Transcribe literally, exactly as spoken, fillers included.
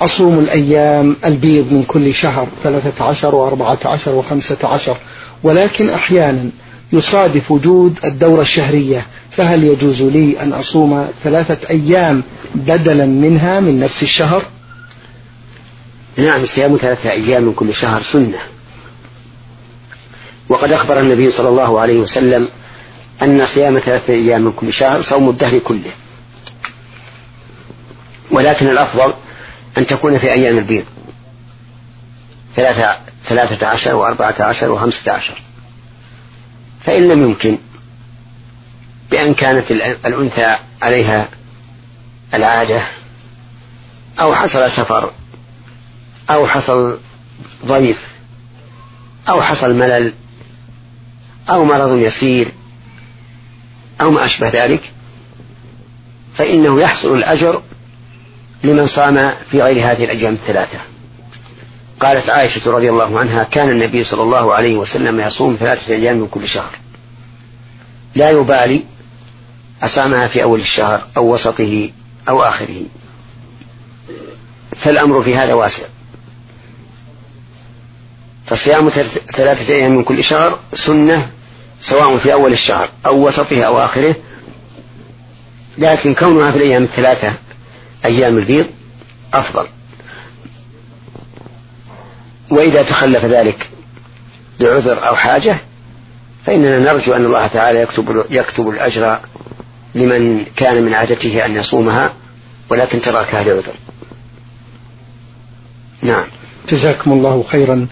أصوم الأيام البيض من كل شهر ثلاثة عشر وأربعة عشر وخمسة عشر، ولكن أحيانا يصادف وجود الدورة الشهرية، فهل يجوز لي أن أصوم ثلاثة أيام بدلا منها من نفس الشهر؟ نعم، صيام ثلاثة أيام من كل شهر سنة، وقد أخبر النبي صلى الله عليه وسلم أن صيام ثلاثة أيام من كل شهر صوم الدهر كله، ولكن الأفضل أن تكون في أيام البيض ثلاثة, ثلاثة عشر وأربعة عشر وخمسة عشر. فإن لم يمكن بأن كانت الأنثى عليها العادة أو حصل سفر أو حصل ضيف أو حصل ملل أو مرض يسير أو ما أشبه ذلك، فإنه يحصل الأجر لمن صام في غير هذه الأيام الثلاثة. قالت عائشة رضي الله عنها: كان النبي صلى الله عليه وسلم يصوم ثلاثة أيام من كل شهر، لا يبالي أصامها في أول الشهر أو وسطه أو آخره، فالأمر في هذا واسع. فصيام ثلاثة أيام من كل شهر سنة سواء في أول الشهر أو وسطه أو آخره، لكن كونها في الأيام الثلاثة أيام البيض أفضل. وإذا تخلف ذلك لعذر أو حاجة فإننا نرجو أن الله تعالى يكتب, يكتب الأجر لمن كان من عادته أن يصومها ولكن تركها لعذر. نعم. جزاكم الله خيرا.